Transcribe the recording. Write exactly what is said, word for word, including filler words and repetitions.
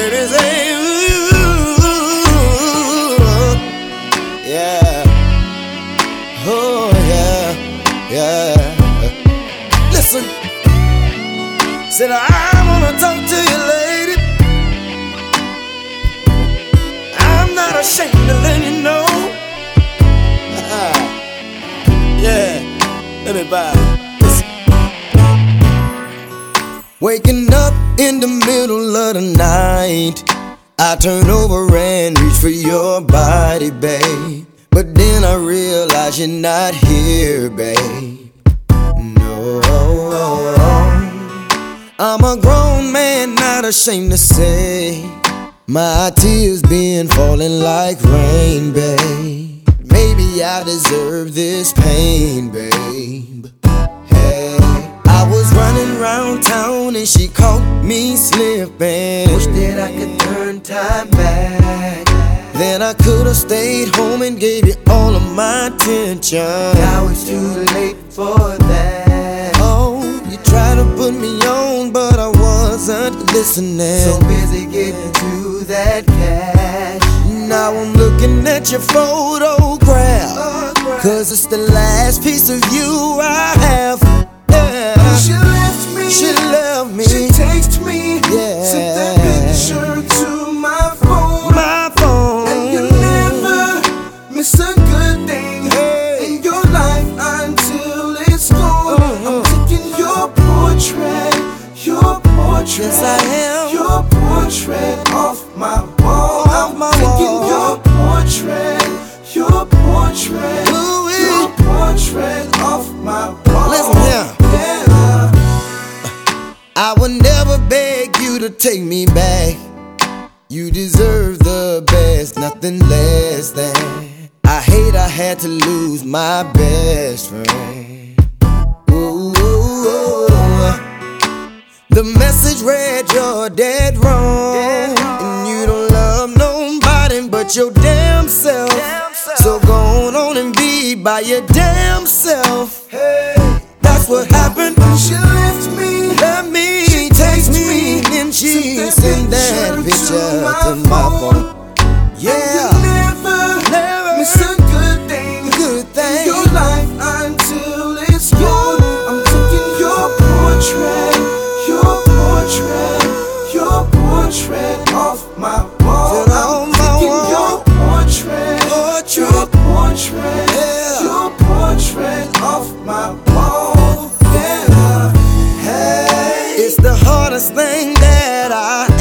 baby say, ooh, yeah, oh yeah, yeah. Listen, said I wanna talk to you, lady. I'm not ashamed to let you know. Yeah, let me buy. Listen. Waking up in the middle of the night, I turn over and reach for your body, babe. But then I realize you're not here, babe. No, I'm a grown man, not ashamed to say my tears been falling like rain, babe. Maybe I deserve this pain, babe. Hey, I was running around town and she caught me slipping. Wish that I could turn time back. Then I could've stayed home and gave you all of my attention. Now it's too late for that. Oh, you tried to put me on, but I wasn't listening. So busy getting to that cash. Now I'm looking at your photograph, cause it's the last piece of you I have. Yeah. She left me, she left me, she texted me, yeah. Sent that picture to my phone, my phone. And you never miss a good thing, hey, in your life until it's gone. uh-huh. I'm taking your portrait, your portrait, yes I am, your portrait off my wall. Off my taking wall. your portrait, your portrait, Louis. your portrait off my wall. Listen here, yeah. I would never beg you to take me back. You deserve the best, nothing less than. I hate I had to lose my best friend. Ooh, ooh, ooh. The message read you're dead wrong, dead wrong, and you don't love nobody but your damn self. Damn self. So go on and be by your damn self. Hey, that's what happened when she left me. Let me, she text me, me, and she sent that picture to my phone. Yeah, and you never, never miss a good thing, good thing in your life until it's gone. I'm taking your portrait, your portrait, your portrait off my wall. I'm taking your portrait, portrait, your portrait, yeah, your portrait off my wall. Yeah, hey, it's the hardest thing that I